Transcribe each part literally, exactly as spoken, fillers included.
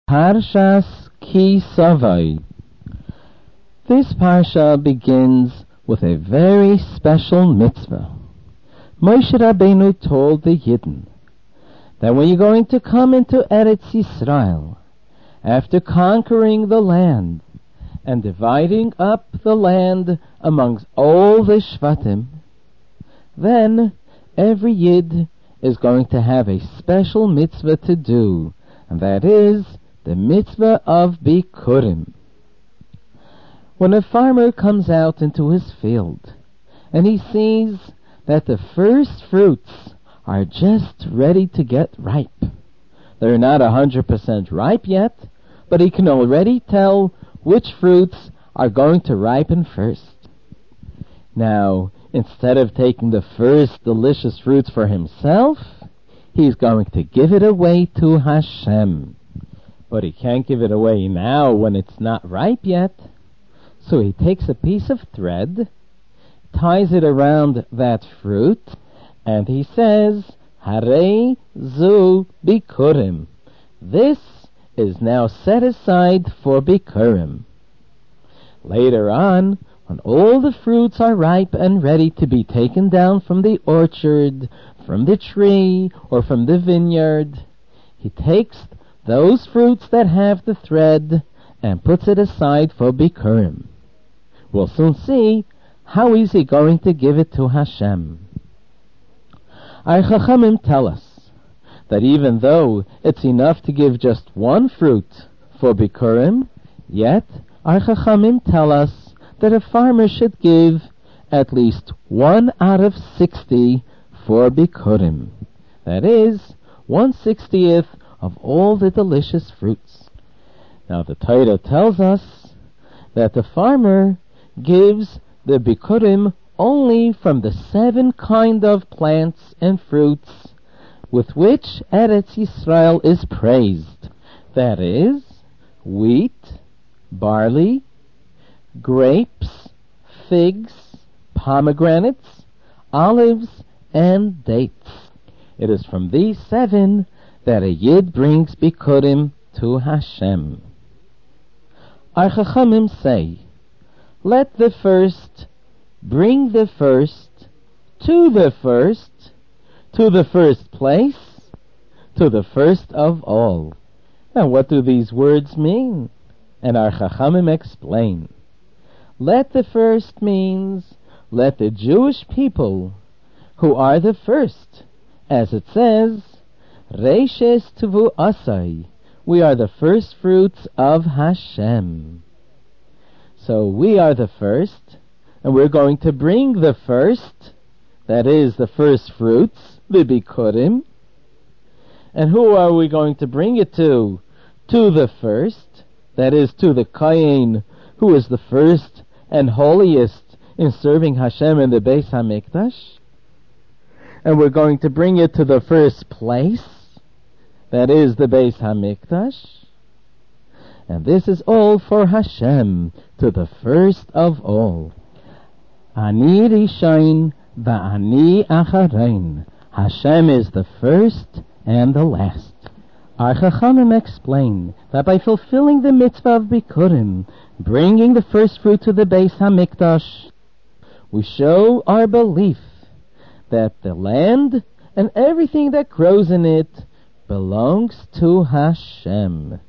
Parshas Ki Savai. This parsha begins with a very special mitzvah. Moshe Rabbeinu told the Yidden that when you're going to come into Eretz Yisrael, after conquering the land and dividing up the land amongst all the Shvatim, then every Yid is going to have a special mitzvah to do, and that is the mitzvah of Bikurim. When a farmer comes out into his field and he sees that the first fruits are just ready to get ripe, they're not one hundred percent ripe yet, but he can already tell which fruits are going to ripen first. Now, instead of taking the first delicious fruits for himself, he's going to give it away to Hashem. But he can't give it away now when it's not ripe yet. So he takes a piece of thread, ties it around that fruit, and he says, Harei zu Bikurim. This is now set aside for Bikurim. Later on, when all the fruits are ripe and ready to be taken down from the orchard, from the tree, or from the vineyard, he takes those fruits that have the thread and puts it aside for Bikurim. We'll soon see how is he going to give it to Hashem. Our Chachamim tell us that even though it's enough to give just one fruit for Bikurim, yet our Chachamim tell us that a farmer should give at least one out of sixty for Bikurim. That is, one sixtieth of all the delicious fruits. Now the Torah tells us that the farmer gives the Bikurim only from the seven kind of plants and fruits with which Eretz Yisrael is praised. That is, wheat, barley, grapes, figs, pomegranates, olives, and dates. It is from these seven that a Yid brings Bikurim to Hashem. Our Chachamim say, let the first bring the first to the first, to the first place, to the first of all. Now what do these words mean? And our Chachamim explain. Let the first means, let the Jewish people, who are the first, as it says, Reishes Tevu Asai, we are the first fruits of Hashem. So we are the first, and we're going to bring the first, that is the first fruits, the Bikurim. And who are we going to bring it to? To the first, that is to the Kohen, who is the first and holiest in serving Hashem in the Beis HaMikdash. And we're going to bring it to the first place, that is the Beis HaMikdash. And this is all for Hashem, to the first of all. Ani Rishain va'ani Acharein. Hashem is the first and the last. Our Chachamim explain that by fulfilling the mitzvah of Bikurim, bringing the first fruit to the Beis HaMikdash, we show our belief that the land and everything that grows in it belongs to Hashem.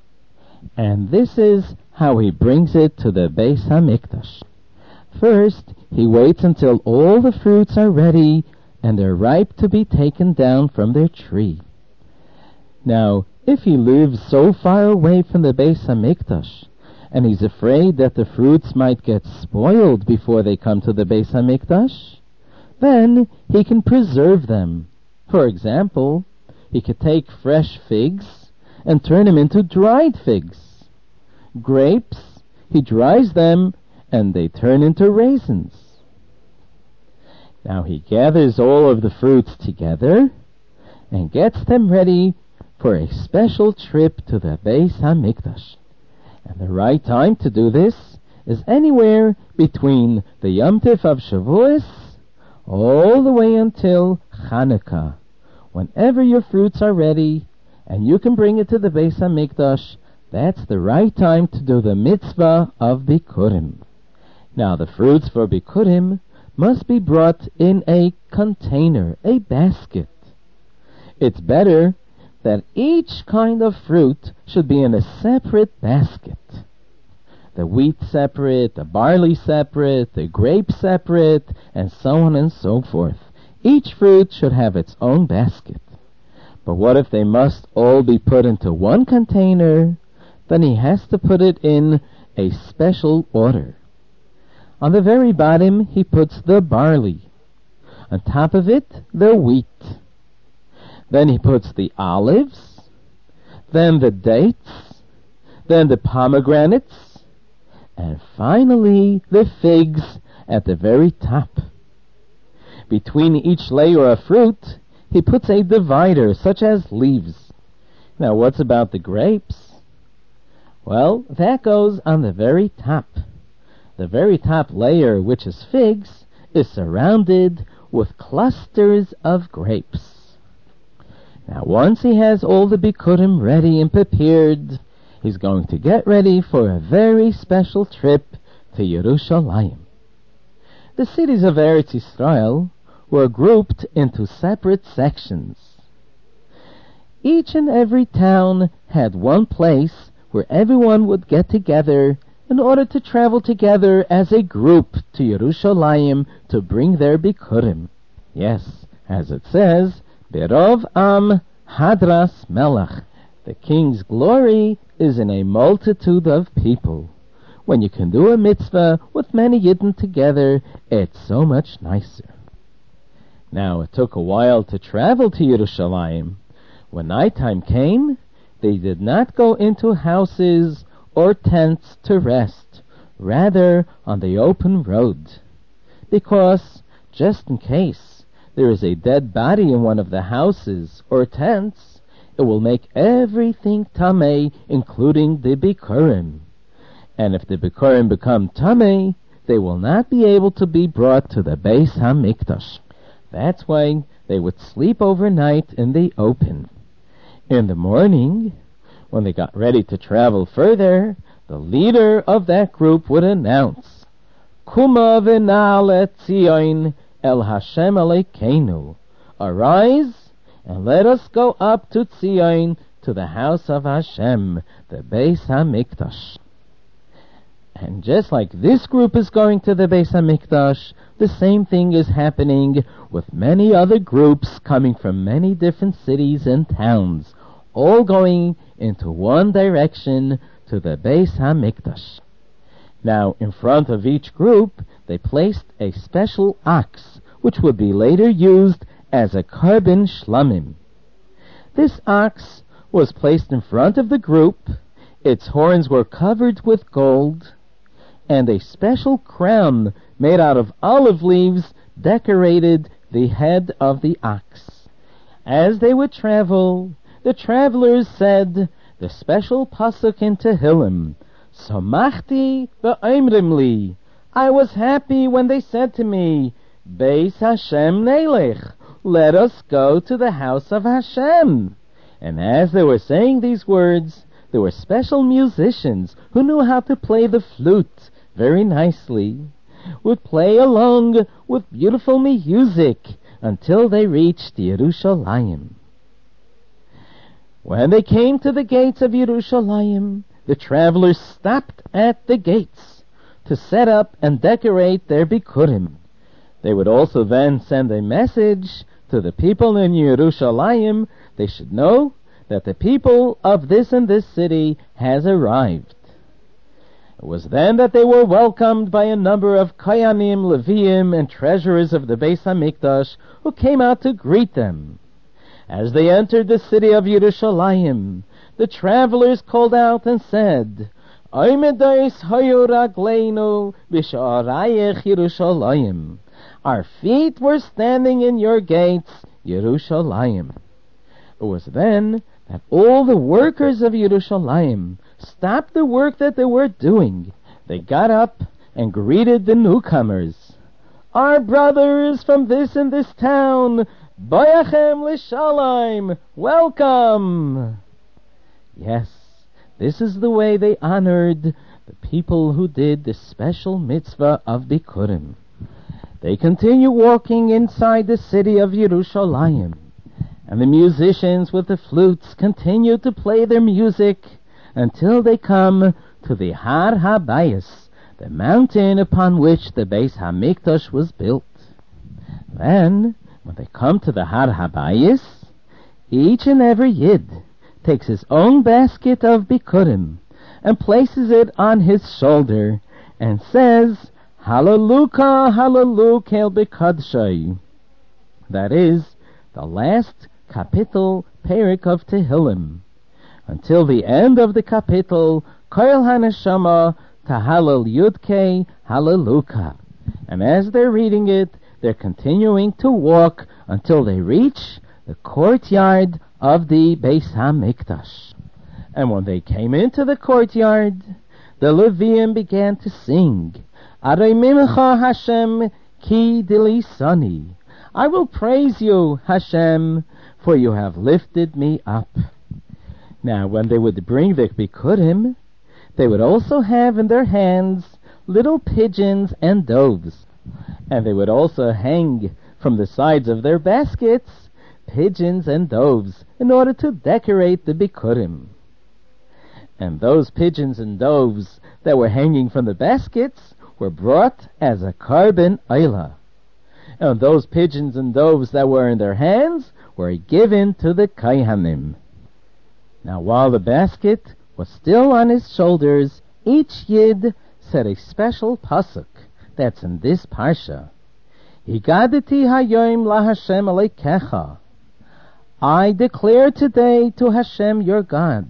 And this is how he brings it to the Beis HaMikdash. First, he waits until all the fruits are ready and are ripe to be taken down from their tree. Now, if he lives so far away from the Beis HaMikdash, and he's afraid that the fruits might get spoiled before they come to the Beis HaMikdash, then he can preserve them. For example, he could take fresh figs and turn them into dried figs. Grapes, he dries them and they turn into raisins. Now he gathers all of the fruits together and gets them ready for a special trip to the Beis HaMikdash. And the right time to do this is anywhere between the Yom Tov of Shavuos all the way until Chanukah. Whenever your fruits are ready and you can bring it to the Beis HaMikdash, that's the right time to do the mitzvah of Bikurim. Now the fruits for Bikurim must be brought in a container, a basket. It's better that each kind of fruit should be in a separate basket. The wheat separate, the barley separate, the grape separate, and so on and so forth. Each fruit should have its own basket. But what if they must all be put into one container? Then he has to put it in a special order. On the very bottom, he puts the barley. On top of it, the wheat. Then he puts the olives, then the dates, then the pomegranates, and finally the figs at the very top. Between each layer of fruit, he puts a divider, such as leaves. Now, what's about the grapes? Well, that goes on the very top. The very top layer, which is figs, is surrounded with clusters of grapes. Now, once he has all the Bikurim ready and prepared, he's going to get ready for a very special trip to Yerushalayim. The cities of Eretz Yisrael were grouped into separate sections. Each and every town had one place where everyone would get together in order to travel together as a group to Yerushalayim to bring their Bikurim. Yes, as it says, Berov Am Hadras Melech. The king's glory is in a multitude of people. When you can do a mitzvah with many Yidden together, it's so much nicer. Now, it took a while to travel to Yerushalayim. When nighttime came, they did not go into houses or tents to rest, rather on the open road, because, just in case there is a dead body in one of the houses or tents, it will make everything tamei, including the Bikurim. And if the Bikurim become tamei, they will not be able to be brought to the Beis HaMikdash. That's why they would sleep overnight in the open. In the morning, when they got ready to travel further, the leader of that group would announce, Kuma v'na'ale Tzion El Hashem Alekeinu. Arise, and let us go up to Tzion, to the house of Hashem, the Beis HaMikdash. And just like this group is going to the Beis HaMikdash, the same thing is happening with many other groups coming from many different cities and towns, all going into one direction to the Beis HaMikdash. Now, in front of each group, they placed a special ox, which would be later used as a korban shlamim. This ox was placed in front of the group, its horns were covered with gold, and a special crown made out of olive leaves decorated the head of the ox. As they would travel, the travelers said the special pasuk in Tehillim, Somachti v'oimrim li. I was happy when they said to me, Beis Hashem Nelech, let us go to the house of Hashem. And as they were saying these words, there were special musicians who knew how to play the flute very nicely, would play along with beautiful music until they reached Yerushalayim. When they came to the gates of Yerushalayim, the travelers stopped at the gates to set up and decorate their Bikurim. They would also then send a message to the people in Yerushalayim. They should know that the people of this and this city has arrived. It was then that they were welcomed by a number of Kohanim, Leviim, and treasurers of the Beis HaMikdash who came out to greet them. As they entered the city of Yerushalayim, the travelers called out and said, Oimedais hayu ragleinu b'sha'arayich Yerushalayim. Our feet were standing in your gates, Yerushalayim. It was then that all the workers of Yerushalayim stopped the work that they were doing. They got up and greeted the newcomers. Our brothers from this and this town, Bayachem l'shalayim, welcome! Yes, this is the way they honored the people who did the special mitzvah of Bikurim. They continue walking inside the city of Yerushalayim, and the musicians with the flutes continue to play their music until they come to the Har HaBayis, the mountain upon which the Beis HaMikdash was built. Then, when they come to the Har HaBayis, each and every Yid takes his own basket of Bikurim and places it on his shoulder and says, Hallelujah, Hallelujah B'Kadshai. That is the last kapitel perik of Tehillim. Until the end of the kapitel, Koil HaNeshama Tahalel Yudke Hallelujah. And as they're reading it, they're continuing to walk until they reach the courtyard of the Beis HaMikdash. And when they came into the courtyard, the Leviim began to sing, Arei Mincha Hashem ki dilisani. I will praise you, Hashem, for you have lifted me up. Now, when they would bring the Bikurim, they would also have in their hands little pigeons and doves. And they would also hang from the sides of their baskets pigeons and doves in order to decorate the Bikurim. And those pigeons and doves that were hanging from the baskets were brought as a carbon oila. And those pigeons and doves that were in their hands were given to the Kohanim. Now while the basket was still on his shoulders, each Yid said a special pasuk that's in this parsha. Higadati hayoim la Hashem aleikecha. I declare today to Hashem your God,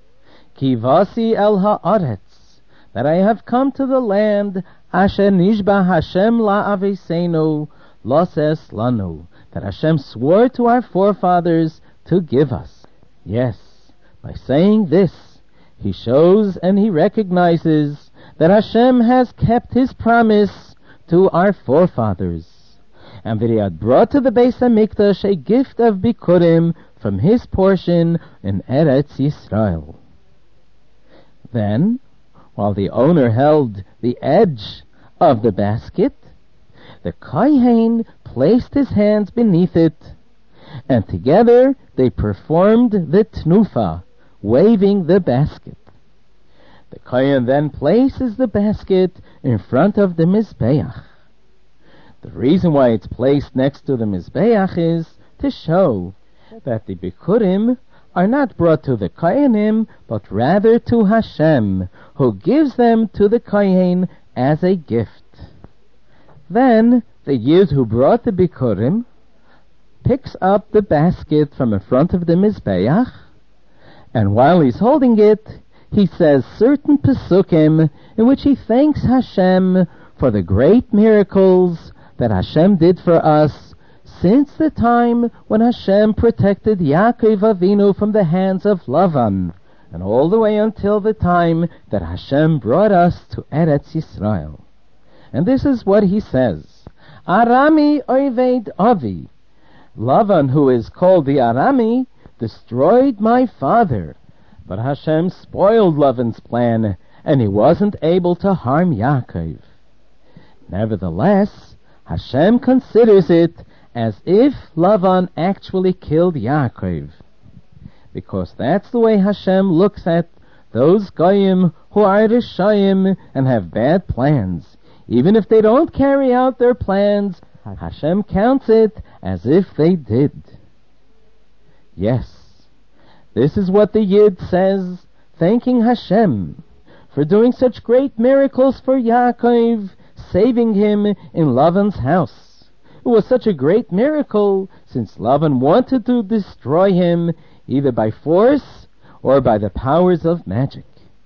Kivasi el haaretz, that I have come to the land, Asher nishba Hashem la aviseinu, loses lanu, that Hashem swore to our forefathers to give us. Yes, by saying this, he shows and he recognizes that Hashem has kept his promise to our forefathers, and that he had brought to the Beis HaMikdash a gift of Bikurim from his portion in Eretz Yisrael. Then, while the owner held the edge of the basket, the Kohen placed his hands beneath it, and together they performed the Tnufa, waving the basket. The Kohen then places the basket in front of the Mizbeach. The reason why it's placed next to the Mizbeach is to show that the Bikurim are not brought to the Kohanim, but rather to Hashem, who gives them to the Kohen as a gift. Then the Yid who brought the Bikurim picks up the basket from in front of the Mizbeach, and while he's holding it, he says certain Pesukim in which he thanks Hashem for the great miracles that Hashem did for us since the time when Hashem protected Yaakov Avinu from the hands of Lavan, and all the way until the time that Hashem brought us to Eretz Yisrael. And this is what he says, Arami Oived Avi. Lavan, who is called the Arami, destroyed my father, but Hashem spoiled Lavan's plan, and he wasn't able to harm Yaakov. Nevertheless, Hashem considers it as if Lavan actually killed Yaakov, because that's the way Hashem looks at those Goyim who are Rishayim and have bad plans. Even if they don't carry out their plans, Hashem counts it as if they did. Yes, this is what the Yid says, thanking Hashem for doing such great miracles for Yaakov, saving him in Lavan's house. It was such a great miracle since Lavan wanted to destroy him either by force or by the powers of magic.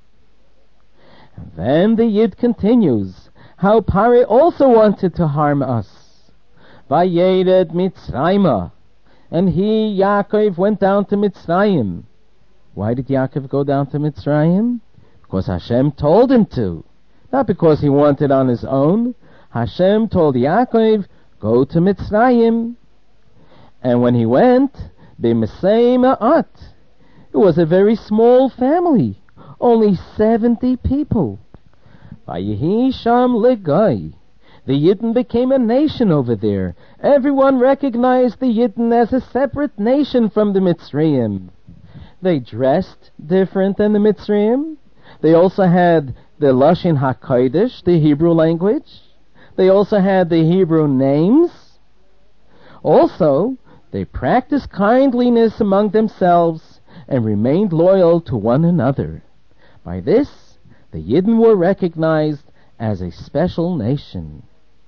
And then the Yid continues how Pare also wanted to harm us. Vayered Mitzrayma, and he, Yaakov, went down to Mitzrayim. Why did Yaakov go down to Mitzrayim? Because Hashem told him to. Not because he wanted on his own. Hashem told Yaakov, go to Mitzrayim. And when he went, b'mesei ma'at, It was a very small family, only seventy people. Vayehi sham legai. The Yidden became a nation over there. Everyone recognized the Yidden as a separate nation from the Mitzrayim. They dressed different than the Mitzrayim. They also had the Lashon HaKodesh, the Hebrew language. They also had the Hebrew names. Also, they practiced kindliness among themselves and remained loyal to one another. By this, the Yidden were recognized as a special nation.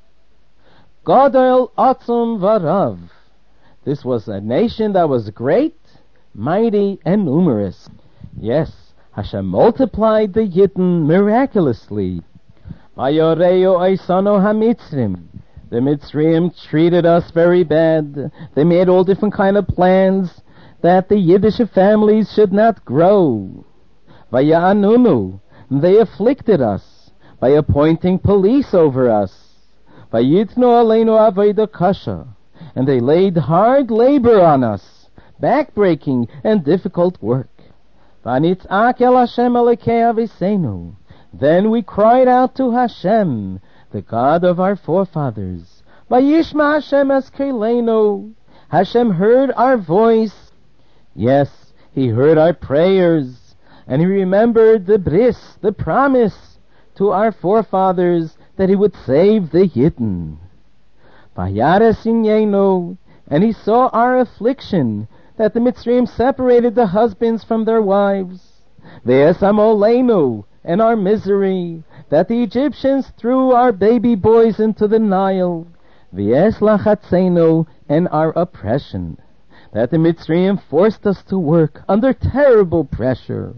Gadol Atzum Varav. This was a nation that was great, mighty, and numerous. Yes, Hashem multiplied the Yidden miraculously. Vayoreu Eisano HaMitzrim. The Mitzrayim treated us very bad. They made all different kind of plans that the Yiddish families should not grow. Vaya'anunu. They afflicted us by appointing police over us. Vayitnu aleinu avoda kasha. And they laid hard labor on us, backbreaking and difficult work. Vanitzak el Hashem Elokei Aviseinu. Then we cried out to Hashem, the God of our forefathers. Vayishma Hashem eskeilenu. Hashem heard our voice. Yes, He heard our prayers, and He remembered the bris, the promise to our forefathers that He would save the Yidden. Vayares inyenu. And He saw our affliction, that the Mitzrayim separated the husbands from their wives. Ve'esamoleinu. And our misery, that the Egyptians threw our baby boys into the Nile. V'es lachatzenu. And our oppression, that the Mitzrayim forced us to work under terrible pressure.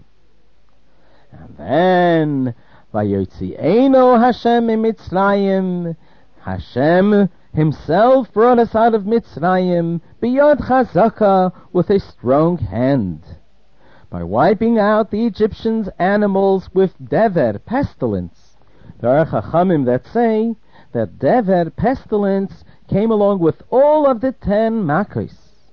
And then, Vayotzienu Hashem miMitzrayim. Hashem Himself brought us out of Mitzrayim, biyad chazaka, with a strong hand, by wiping out the Egyptians' animals with dever, pestilence. There are chachamim that say that dever, pestilence, came along with all of the ten makos.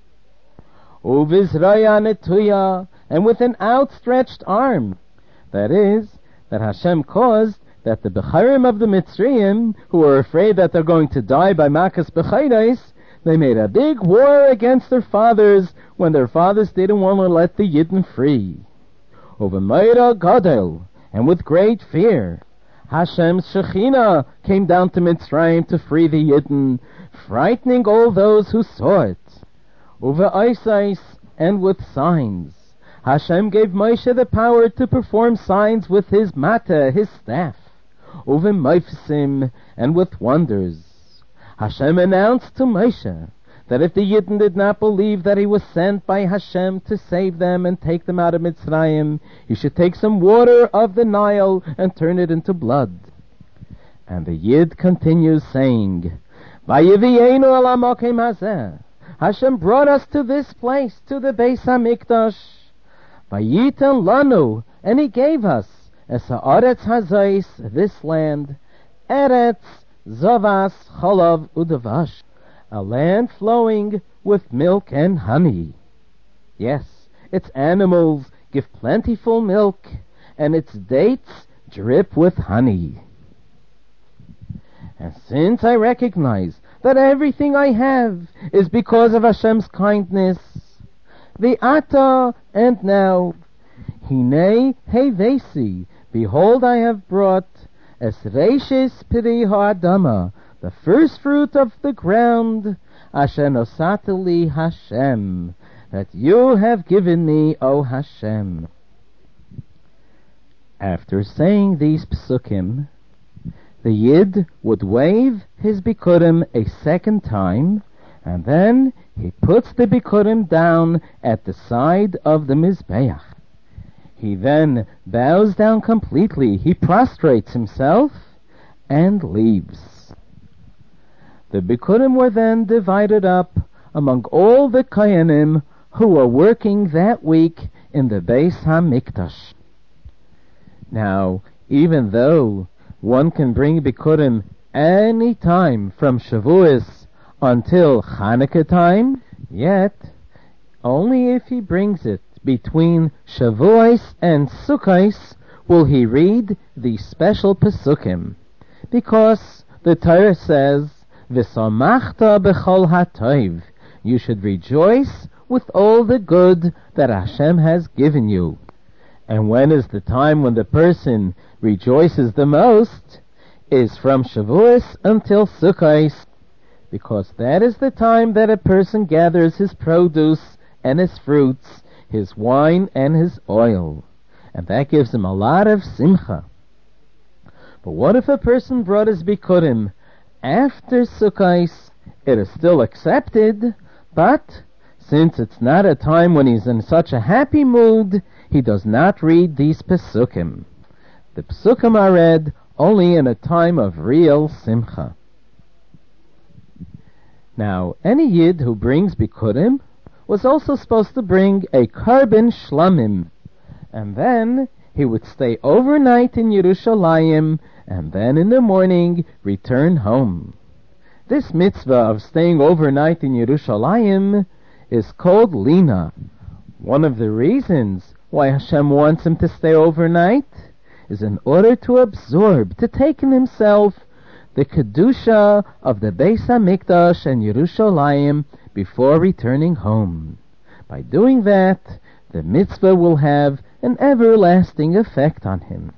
Uvizraya netuya, and with an outstretched arm. That is, that Hashem caused that the Becharim of the Mitzrayim, who were afraid that they're going to die by makas bechayres, they made a big war against their fathers when their fathers didn't want to let the Yidden free. Over Meira Gadol, and with great fear, Hashem's Shekhinah came down to Mitzrayim to free the Yidden, frightening all those who saw it. Over Isais, and with signs. Hashem gave Moshe the power to perform signs with his mata, his staff. Over Mephisim, and with wonders. Hashem announced to Moshe that if the Yidden did not believe that he was sent by Hashem to save them and take them out of Mitzrayim, he should take some water of the Nile and turn it into blood. And the Yid continues saying, Vayivienu ala mokim hazeh. Hashem brought us to this place, to the Beis HaMikdash. Vayitan lanu, and He gave us Es ha'aretz hazais, this land, Eretz zavas chalav udavash, a land flowing with milk and honey. Yes, its animals give plentiful milk, and its dates drip with honey. And since I recognize that everything I have is because of Hashem's kindness, the Ata, and now, Hinei Hevesi, behold, I have brought Es Reishis Piri Ha'adama, the first fruit of the ground, Asher nosateli Hashem, that you have given me, O Hashem. After saying these psukim, the Yid would wave his bikurim a second time, and then he puts the bikurim down at the side of the Mizbeach. He then bows down completely, he prostrates himself, and leaves. The bikurim were then divided up among all the Kohanim who were working that week in the Beis HaMikdash. Now, even though one can bring bikurim any time from Shavuos until Hanukkah time, yet only if he brings it between Shavuos and Sukkos will he read the special Pesukim, because the Torah says, V'samachta b'chol hatov, you should rejoice with all the good that Hashem has given you. And when is the time when the person rejoices the most? Is from Shavuos until Sukkos, because that is the time that a person gathers his produce and his fruits, his wine and his oil, and that gives him a lot of simcha. But what if a person brought his bikurim after Sukkos? It is still accepted, but since it's not a time when he's in such a happy mood, he does not read these Pesukim. The Pesukim are read only in a time of real simcha. Now, any Yid who brings Bikurim was also supposed to bring a carbon shlamim, and then he would stay overnight in Yerushalayim, and then in the morning return home. This mitzvah of staying overnight in Yerushalayim is called Lina. One of the reasons why Hashem wants him to stay overnight is in order to absorb, to take in himself the Kedusha of the Beis HaMikdash and Yerushalayim before returning home. By doing that, the mitzvah will have an everlasting effect on him.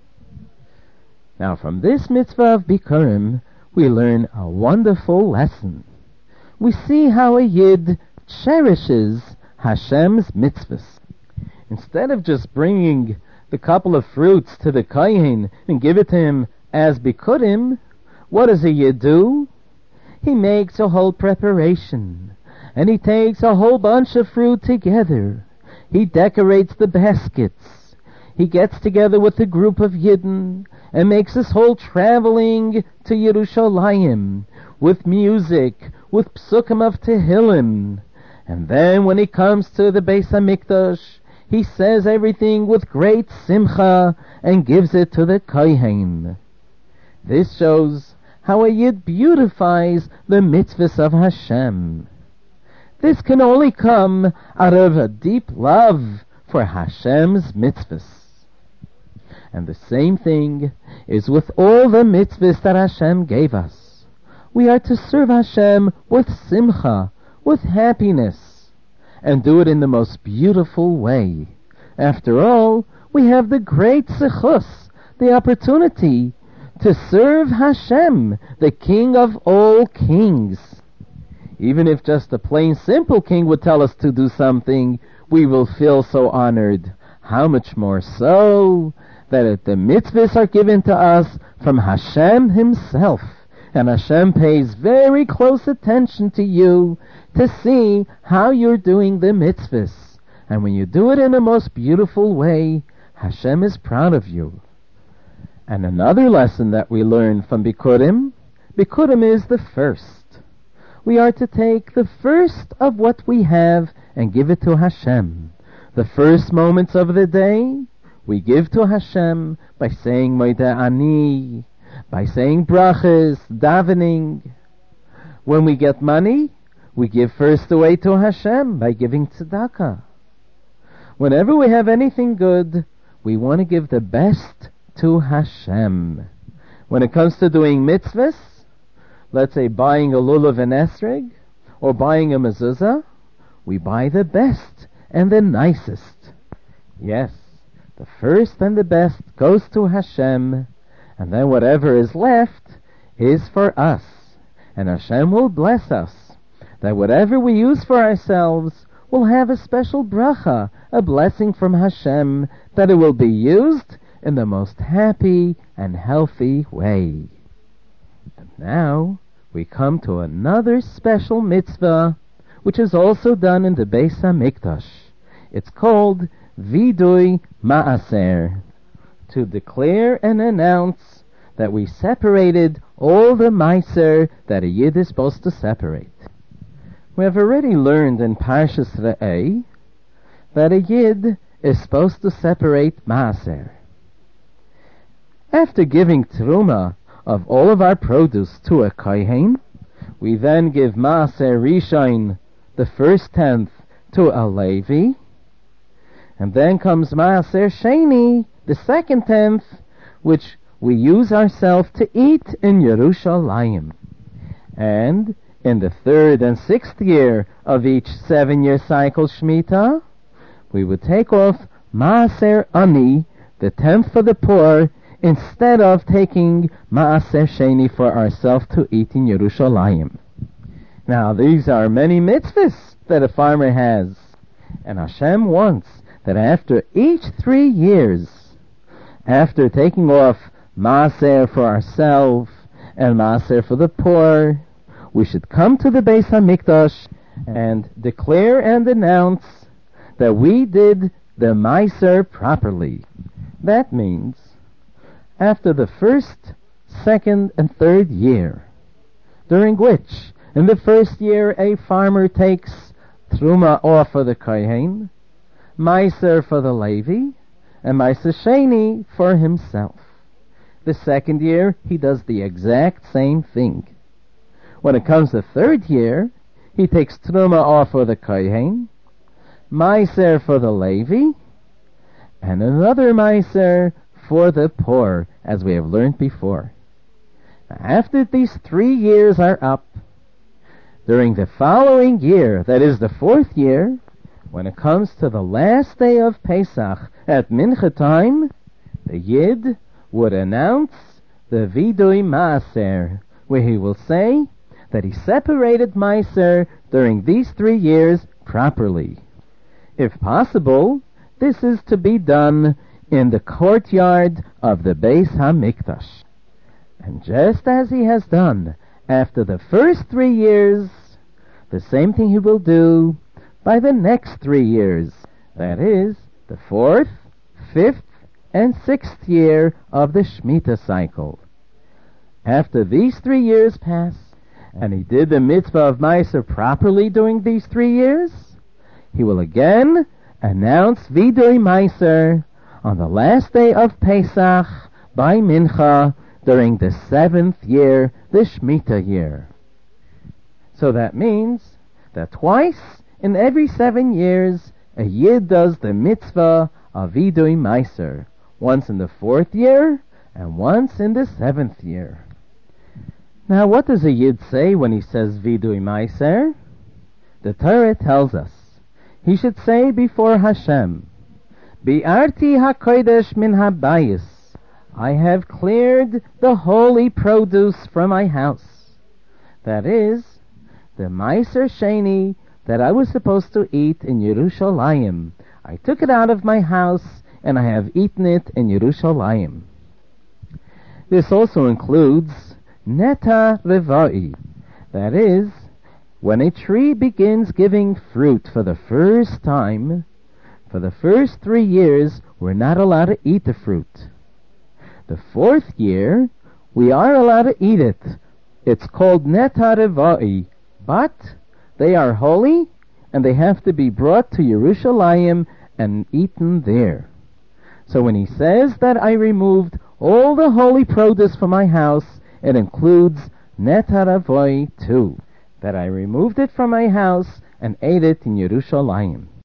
Now from this mitzvah of Bikurim, we learn a wonderful lesson. We see how a Yid cherishes Hashem's mitzvahs. Instead of just bringing the couple of fruits to the Kohen and give it to him as Bikurim, what does a Yid do? He makes a whole preparation, and he takes a whole bunch of fruit together. He decorates the baskets. He gets together with a group of Yidden and makes this whole traveling to Yerushalayim with music, with Psukim of Tehillim. And then when he comes to the Beis HaMikdash, he says everything with great simcha and gives it to the Kohen. This shows how a Yid beautifies the mitzvahs of Hashem. This can only come out of a deep love for Hashem's mitzvahs. And the same thing is with all the mitzvahs that Hashem gave us. We are to serve Hashem with simcha, with happiness, and do it in the most beautiful way. After all, we have the great zechus, the opportunity to serve Hashem, the King of all kings. Even if just a plain simple king would tell us to do something, we will feel so honored. How much more so that the mitzvahs are given to us from Hashem himself, and Hashem pays very close attention to you to see how you're doing the mitzvahs. And when you do it in the most beautiful way, Hashem is proud of you. And another lesson that we learn from Bikurim, Bikurim is the first. We are to take the first of what we have and give it to Hashem. The first moments of the day, we give to Hashem by saying Moedeh Ani, by saying brachas, davening. When we get money, we give first away to Hashem by giving tzedakah. Whenever we have anything good, we want to give the best to Hashem. When it comes to doing mitzvahs, let's say buying a lulav and esrog, or buying a mezuzah, we buy the best and the nicest. Yes, the first and the best goes to Hashem, and then whatever is left is for us. And Hashem will bless us, that whatever we use for ourselves will have a special bracha, a blessing from Hashem, that it will be used in the most happy and healthy way. And now we come to another special mitzvah, which is also done in the Beis HaMikdash. It's called Vidui Ma'aser, to declare and announce that we separated all the Meiser that a Yid is supposed to separate. We have already learned in Parshas Re'eh that a Yid is supposed to separate Ma'aser. After giving Truma of all of our produce to a Kohen, we then give Ma'aser Rishon, the first tenth, to a Levi, And then comes Maaser Sheni, the second tenth, which we use ourselves to eat in Yerushalayim. And in the third and sixth year of each seven-year cycle Shemitah, we would take off Maaser Ani, the tenth for the poor, instead of taking Maaser Sheni for ourselves to eat in Yerushalayim. Now, these are many mitzvahs that a farmer has, and Hashem wants that after each three years, after taking off Maaser for ourselves and Maaser for the poor, we should come to the Beis HaMikdash and declare and announce that we did the Maaser properly. That means, after the first, second, and third year, during which, in the first year, a farmer takes Truma off for the Kohen, Maaser for the Levi, and Maaser Sheni for himself. The second year, he does the exact same thing. When it comes to third year, he takes Truma off for the Kohen, Maaser for the Levi, and another Maaser for the poor, as we have learned before. After these three years are up, during the following year, that is the fourth year, when it comes to the last day of Pesach at Mincha time, the Yid would announce the Vidui Maaser, where he will say that he separated Maaser during these three years properly. If possible, this is to be done in the courtyard of the Beis HaMikdash. And just as he has done after the first three years, the same thing he will do by the next three years. That is, the fourth, fifth, and sixth year of the Shemitah cycle. After these three years pass, and he did the mitzvah of Maaser properly during these three years, he will again announce Vidui Maaser on the last day of Pesach by Mincha during the seventh year, the Shemitah year. So that means that twice in every seven years, a Yid does the mitzvah of Vidui Maaser, once in the fourth year and once in the seventh year. Now, what does a Yid say when he says Vidui Maaser? The Torah tells us he should say before Hashem, Bi'arti HaKodesh min habayis, I have cleared the holy produce from my house. That is, the Maaser Sheni that I was supposed to eat in Yerushalayim. I took it out of my house and I have eaten it in Yerushalayim. This also includes Neta Revai. That is, when a tree begins giving fruit for the first time, for the first three years, we're not allowed to eat the fruit. The fourth year, we are allowed to eat it. It's called Neta Revai, but they are holy, and they have to be brought to Yerushalayim and eaten there. So when he says that I removed all the holy produce from my house, it includes Neta Revai too, that I removed it from my house and ate it in Yerushalayim.